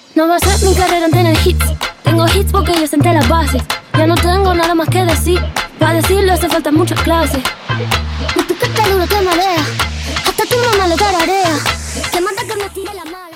No va a ser mi carrera en tener hits. Tengo hits porque yo senté las bases. Ya no tengo nada más que decir. Para decirlo hace falta muchas clases. Y tú que te duro te marea. Hasta tu mamá lo tararea. Que manda que me tire la mano.